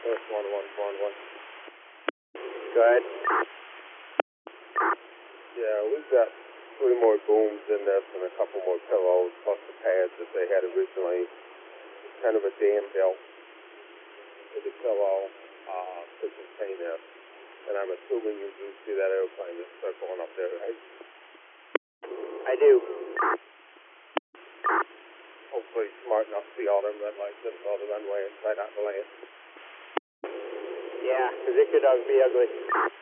That's 1111. Go ahead. Yeah, we've got 3 more booms in this and a couple more pillows, plus the pads that they had originally. Kind of a dam built with a pillow to contain this. And I'm assuming you do see that airplane that's circling up there, right? I do. Hopefully smart enough to see all them red lights and all the runway and try not to land. Yeah, because it could be ugly.